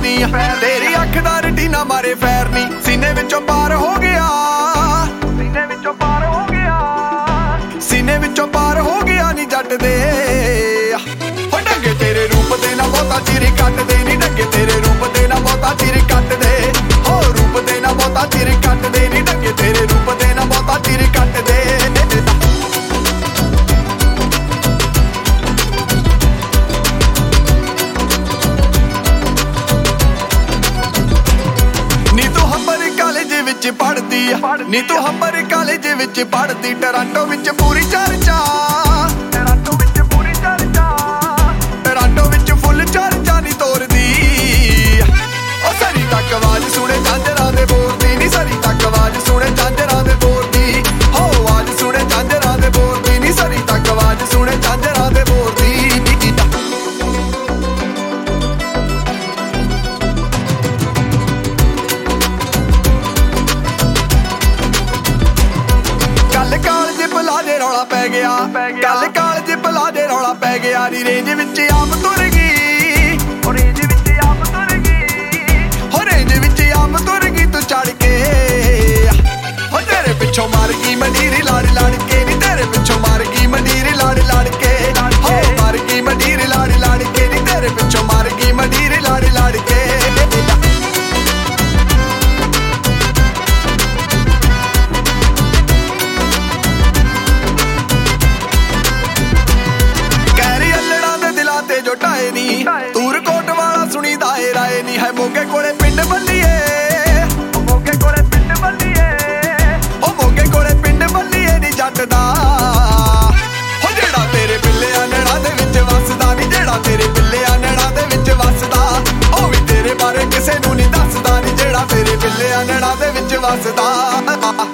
ਨੀ तेरी अख दा रटीना मारे फैर नी सीने विचों पार हो गया सीने विचों पार हो गया सीने विचों पार हो गया नी जट दे हो डंगे तेरे रूप दे ना बहुता चिर कट दे नी डंगे तेरे रूप दे ना बहुता चिर कट दे हो रूप दे ना बहुता चिर कट दे नी डंगे तेरे रूप दे ना बहुता चिर कट दे पढ़ती नी तू हंबर कॉलेज विच पढ़ती टोरंटो विच पूरी चर्चा टोरंटो विच पूरी चर्चा टोरंटो विच फुल चर्चा नी तोरदी ओ सरी तक आवाज सुने झांजरां दे बोलदी नी सरी तक आवाज सुने झांजरां दे बोलदी हो आवाज सुने झांजरां दे बोलदी नी सरी तक आवाज सुने झांजरां दे बोलदी रौला पै गया कल कालज भला दे रौला पै गया नी रेंज विच आप तुर गई हो रेंज विच आप तुर गई हो रेंज विच आप तुर गई तू चढ़ के हो तेरे पिछों मार गई मंडीर लड़ लड़ के नी तेरे पिछों मार गई मंडीर लड़ लड़ के हो मार गई मंडीर लड़ लड़ के नी तेरे पिछों मार गई मंडीर लड़ लड़ के तूर कोट वाला सुनी दाए राए नी है मोगे कोले पिंड बल्लीए मोगे कोले पिंड बल्लीए ओ मोगे कोले पिंड बल्लीए नी जट दा हो जेड़ा तेरे बिल्ले नड़ा दे विच वसदा नी जेड़ा तेरे बिल्ले नड़ा दे विच वसदा ओ भी तेरे बारे किसे नू नी दसदा नी जेड़ा तेरे बिल्ले नड़ा दे विच वसदा